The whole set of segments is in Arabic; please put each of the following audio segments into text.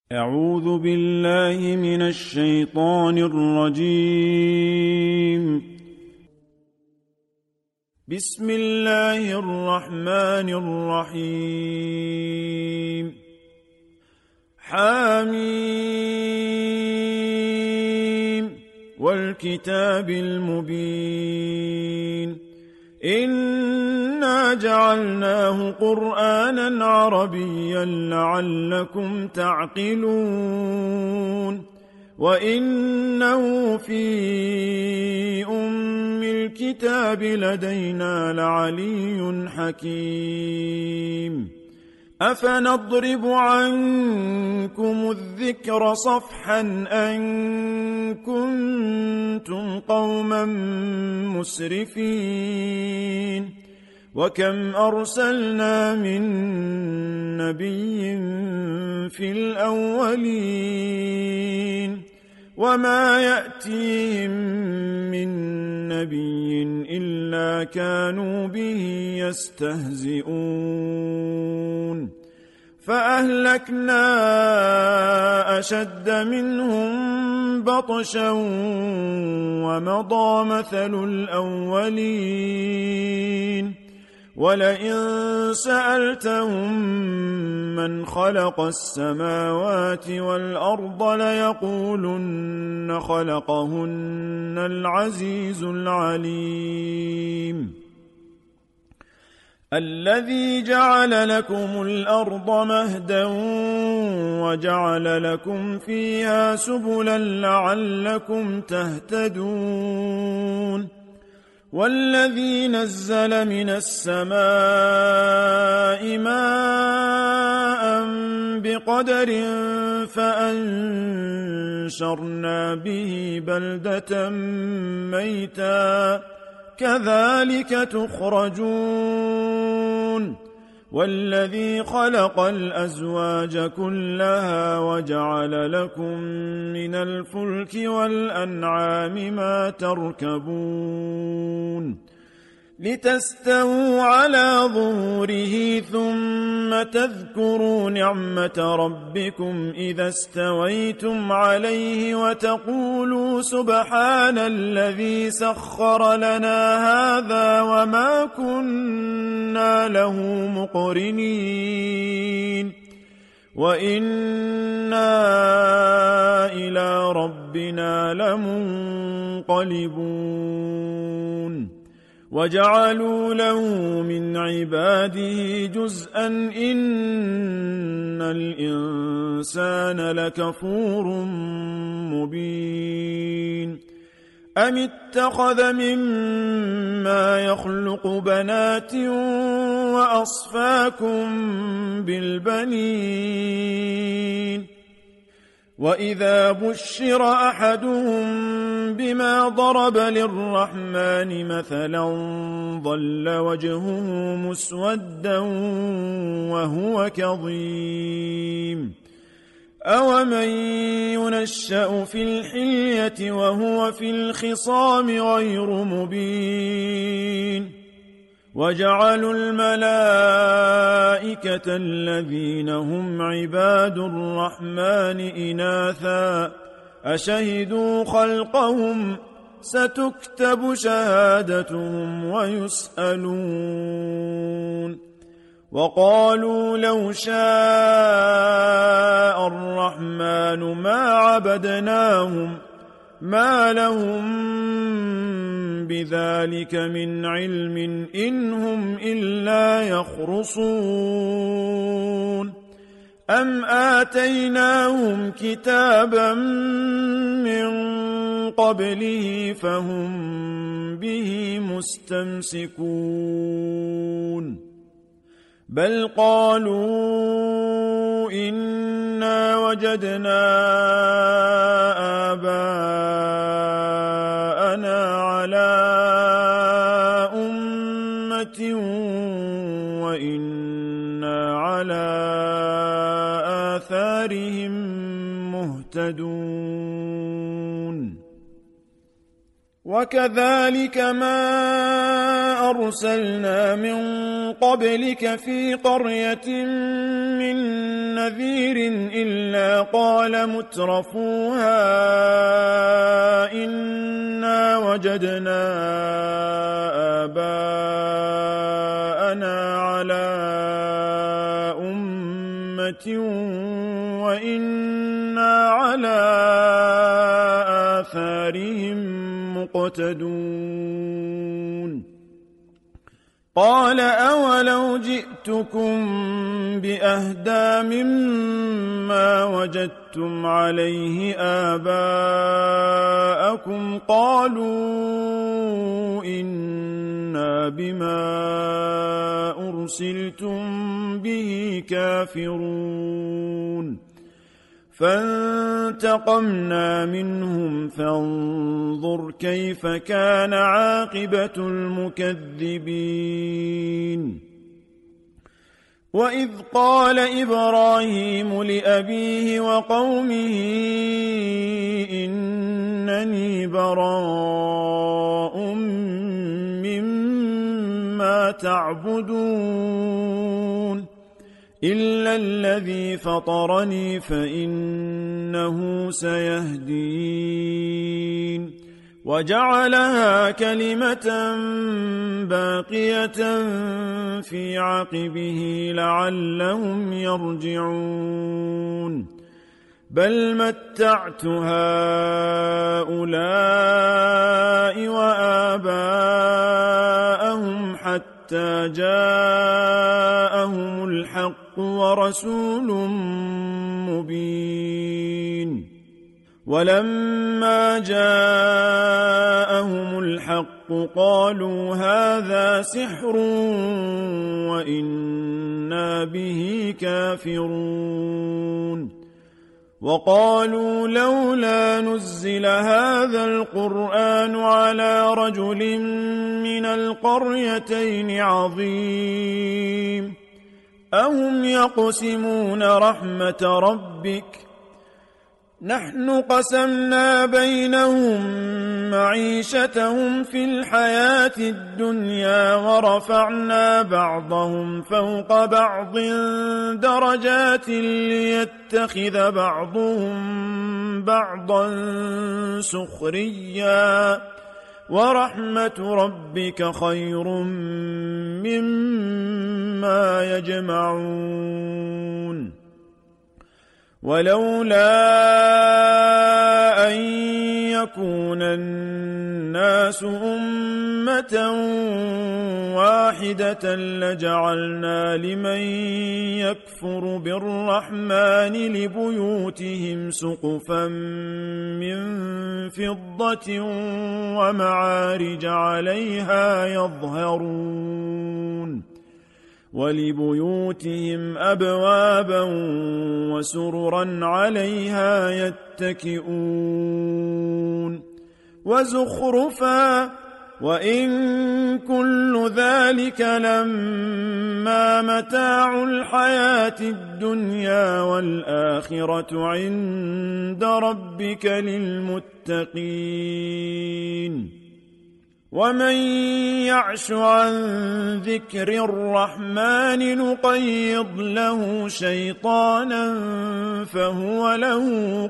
أعوذ بالله من الشيطان الرجيم. بسم الله الرحمن الرحيم. حميم والكتاب المبين إنا جعلناه قرآنا عربيا لعلكم تعقلون وإنه في أم الكتاب لدينا لعلي حكيم أفنضرب عنكم الذكر صفحا أن كنتم قوما مسرفين وكم أرسلنا من نبي في الأولين وما يأتيهم من نبي إلا كانوا به يستهزئون فأهلكنا أشد منهم بطشا ومضى مثل الأولين ولئن سألتهم من خلق السماوات والأرض ليقولن خلقهن العزيز العليم الذي جعل لكم الأرض مهدا وجعل لكم فيها سبلا لعلكم تهتدون والذي نزل من السماء ماء بقدر فأنشرنا به بلدة ميتا كذلك تخرجون والذي خلق الأزواج كلها وجعل لكم من الفلك والأنعام ما تركبون لتستووا على ظهوره ثم تذكروا نعمة ربكم إذا استويتم عليه وتقولوا سبحان الذي سخر لنا هذا وما كنا له مقرنين وإنا إلى ربنا لمنقلبون وجعلوا له من عباده جزءا إن الإنسان لكفور مبين أم اتخذ مما يخلق بنات وأصفاكم بالبنين وإذا بشر أحدهم بما ضرب للرحمن مثلا ظل وجهه مسودا وهو كظيم أومن ينشأ في الحلية وهو في الخصام غير مبين وجعلوا الملائكة الذين هم عباد الرحمن إناثا أشهدوا خلقهم ستكتب شهادتهم ويسألون وقالوا لو شاء الرحمن ما عبدناهم ما لهم بذلك من علم إن هم إلا يخرصون أم آتيناهم كتابا من قبله فهم به مستمسكون بل قالوا إنا وجدنا آباءنا على أمة وإنا على آثارهم مهتدون وكذلك ما أرسلنا من قبلك في قرية من نذير إلا قال مترفوها إنا وجدنا آباءنا على أمة وإنا على آثارهم مقتدون قال أولو جئتكم بأهدى مما وجدتم عليه آباءكم قالوا إنا بما أرسلتم به كافرون فانتقمنا منهم فانظر كيف كان عاقبة المكذبين وإذ قال إبراهيم لأبيه وقومه إنني براء مما تعبدون إلا الذي فطرني فإنه سيهدين وجعلها كلمة باقية في عقبه لعلهم يرجعون بل متعت هؤلاء وآباءهم حتى جاءهم الحق ورسول مبين ولما جاءهم الحق قالوا هذا سحر وإنا به كافرون وقالوا لولا نزل هذا القرآن على رجل من القريتين عظيم أهم يقسمون رحمة ربك نحن قسمنا بينهم معيشتهم في الحياة الدنيا ورفعنا بعضهم فوق بعض درجات ليتخذ بعضهم بعضا سخريا ورحمة ربك خير مما يجمعون ولولا أن يكون الناس أمة واحدة لجعلنا لمن يكفر بالرحمن لبيوتهم سقفا من فضة ومعارج عليها يظهرون ولبيوتهم أبوابا وسررا عليها يتكئون وزخرفا وإن كل ذلك لما متاع الحياة الدنيا والآخرة عند ربك للمتقين ومن يعش عن ذكر الرحمن نقيض له شيطانا فهو له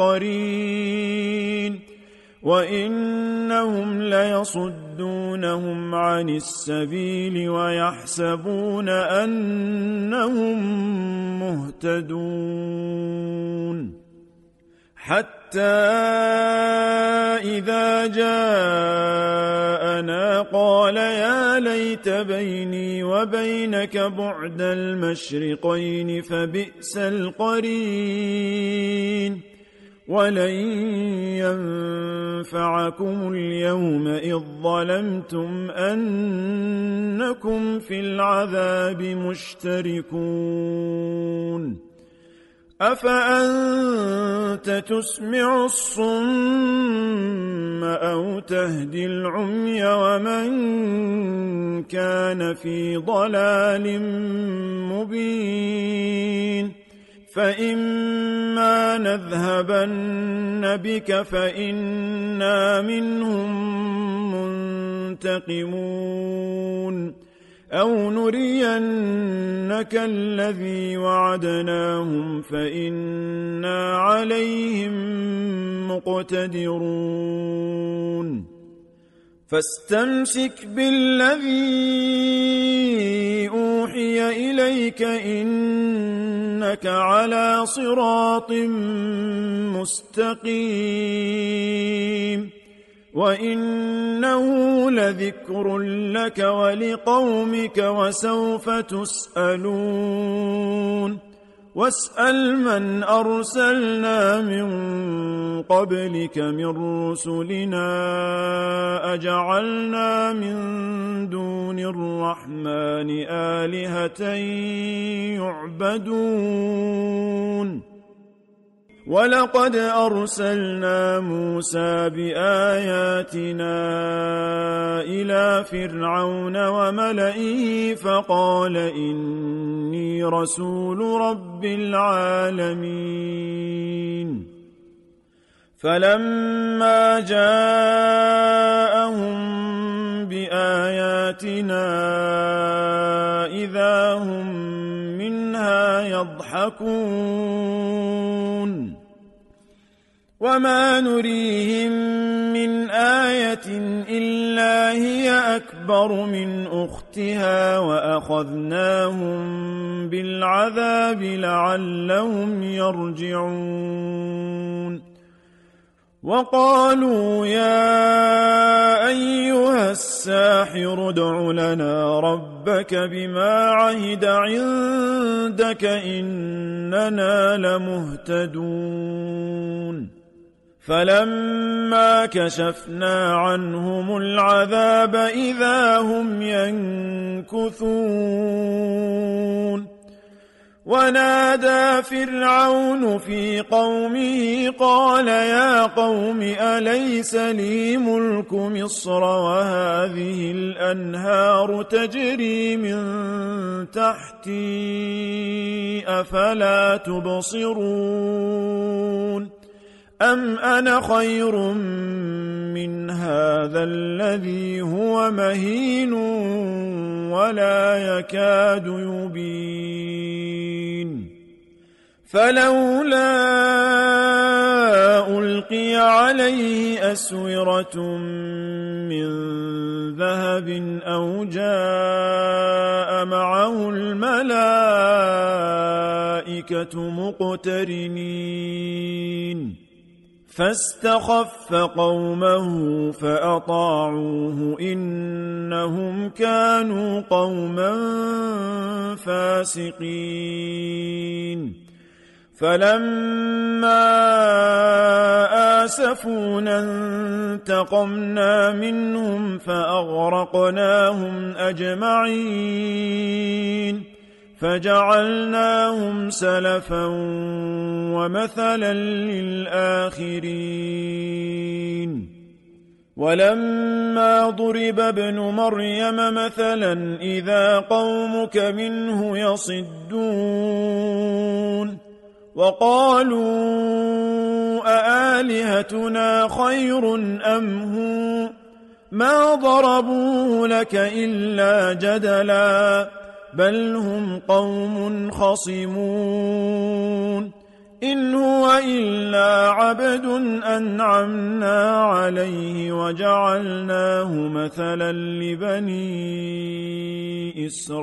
قرين وإنهم ليصدونهم عن السبيل ويحسبون أنهم مهتدون حتى إذا جاءنا قال يا ليت بيني وبينك بعد المشرقين فبئس القرين ولن ينفعكم اليوم إذ ظلمتم أنكم في العذاب مشتركون أفأنت تسمع الصم أو تهدي العمي ومن كان في ضلال مبين فإما نذهبن بك فإنا منهم منتقمون أو نرينك الذي وعدناهم فإنا عليهم مقتدرون فاستمسك بالذي أوحي إليك إنك على صراط مستقيم وإنه لذكر لك ولقومك وسوف تسألون واسأل من أرسلنا من قبلك من رسلنا أجعلنا من دون الرحمن آلهة يعبدون ولقد أرسلنا موسى بآياتنا إلى فرعون وملئه فقال إني رسول رب العالمين فلما جاءهم بآياتنا إذا هم منها يضحكون وما نريهم من آية إلا هي أكبر من أختها وأخذناهم بالعذاب لعلهم يرجعون وقالوا يا أيها الساحر ادع لنا ربك بما عهد عندك إننا لمهتدون فلما كشفنا عنهم العذاب إذا هم ينكثون ونادى فرعون في قومه قال يا قوم أليس لي ملك مصر وهذه الأنهار تجري من تحتي أفلا تبصرون أم أنا خير من هذا الذي هو مهين ولا يكاد يبين فلولا ألقي عليه أسورة من ذهب أو جاء معه الملائكة مقترنين فاستخف قومه فأطاعوه إنهم كانوا قوما فاسقين فلما آسفونا انتقمنا منهم فأغرقناهم أجمعين فجعلناهم سلفا ومثلا للآخرين ولما ضرب ابن مريم مثلا إذا قومك منه يصدون وقالوا أآلهتنا خير أم هو ما ضربوه لك إلا جدلا بل هم قوم خصمون إن هو إلا عبد أنعمنا عليه وجعلناه مثلا لبني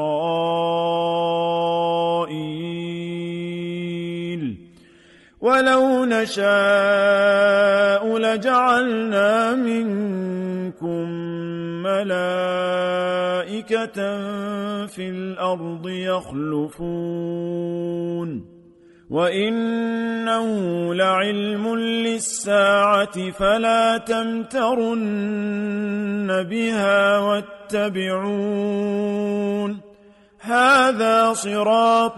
إسرائيل ولو نشاء لجعلنا منكم ملائكة في الأرض يخلفون وإنه لعلم للساعة فلا تمترن بها واتبعون هذا صراط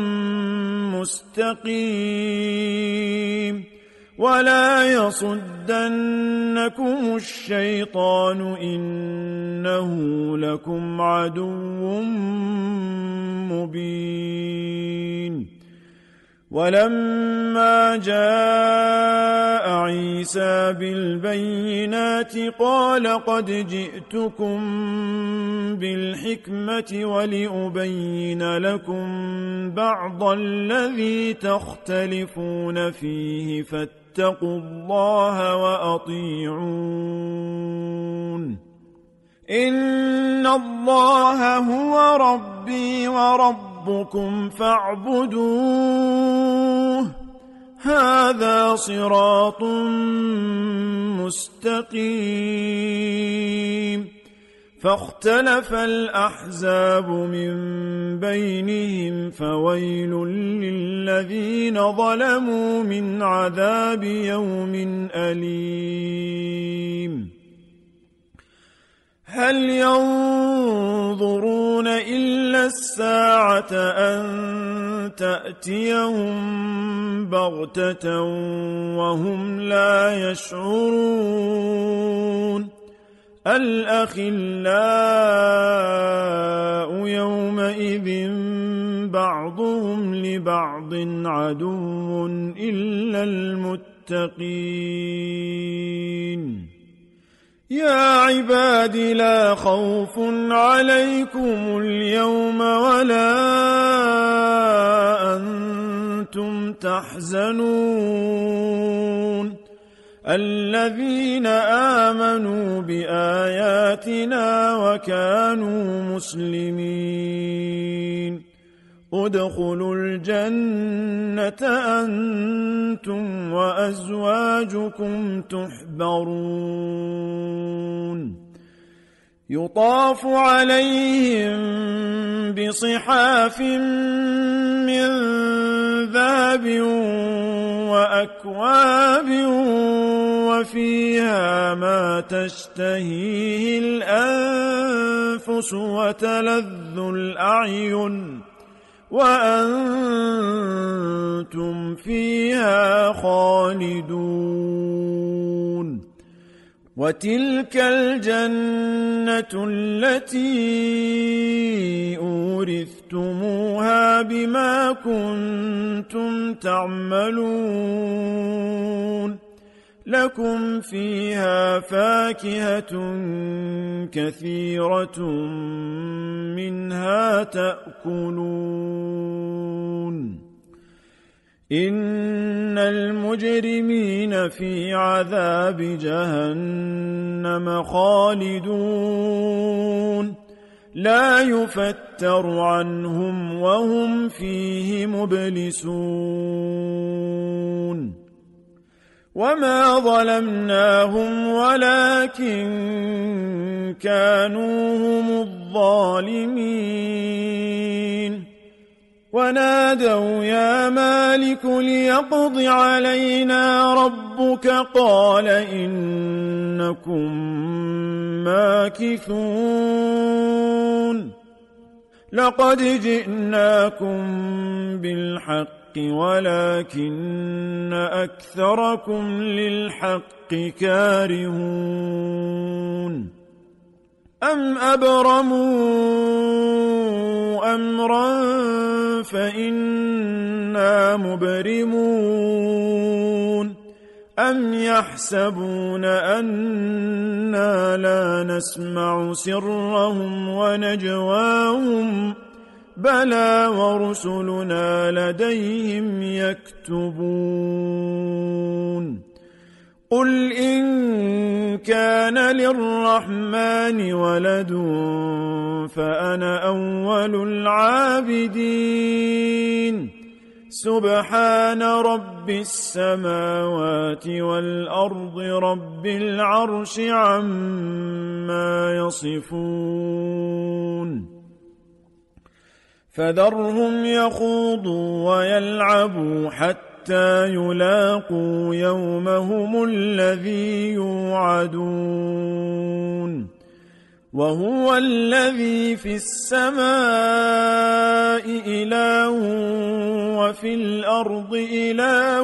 مستقيم ولا يصدنكم الشيطان إنه لكم عدو مبين ولما جاء عيسى بالبينات قال قد جئتكم بالحكمة ولأبين لكم بعض الذي تختلفون فيه فاتقوا الله وأطيعون إن الله هو ربي وربكم فاعبدوه هذا صراط مستقيم فاختلف الأحزاب من بينهم فويل للذين ظلموا من عذاب يوم أليم هل ينظرون إلا الساعة أن تأتيهم بغتة وهم لا يشعرون الأخلاء يومئذ بعضهم لبعض عدو إلا المتقين يا عباد لا خوف عليكم اليوم ولا أنتم تحزنون الذين آمنوا بآياتنا وكانوا مسلمين ادخلوا الجنة أنتم وأزواجكم تحبرون يطاف عليهم بصحاف من ذهب وأكواب وفيها ما تشتهيه الأنفس وتلذ الأعين وأنتم فيها خالدون وتلك الجنة التي أورثتموها بما كنتم تعملون لكم فيها فاكهة كثيرة منها تأكلون إن المجرمين في عذاب جهنم خالدون لا يفتر عنهم وهم فيه مبلسون وما ظلمناهم ولكن كانوا هم الظالمين ونادوا يا مالك ليقض علينا ربك قال إنكم ماكثون لقد جئناكم بالحق ولكن أكثركم للحق كارهون أم أبرموا أمرا فإنا مبرمون أم يحسبون أنا لا نسمع سرهم ونجواهم بلى ورسلنا لديهم يكتبون قل إن كان للرحمن ولد فأنا أول العابدين سبحان رب السماوات والأرض رب العرش عما يصفون فذرهم يخوضوا ويلعبوا حتى يلاقوا يومهم الذي يوعدون وهو الذي في السماء إله وفي الأرض إله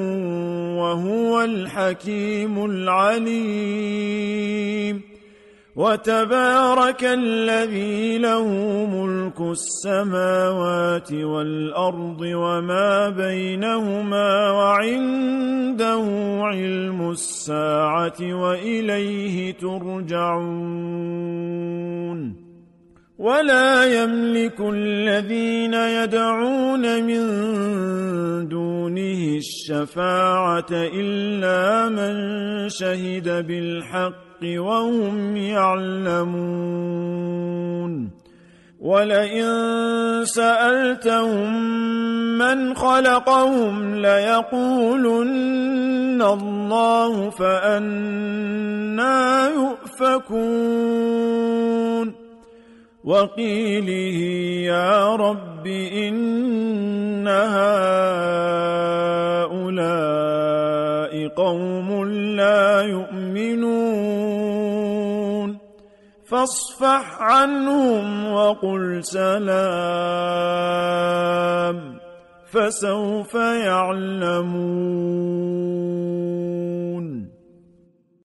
وهو الحكيم العليم وتبارك الذي له ملك السماوات والأرض وما بينهما وعنده علم الساعة وإليه ترجعون ولا يملك الذين يدعون من دونه الشفاعة إلا من شهد بالحق وهم يعلمون ولئن سألتهم من خلقهم ليقولن الله فأنى يؤفكون وقيله يا رب إن هؤلاء قوم لا يؤمنون فاصفح عنهم وقل سلام فسوف يعلمون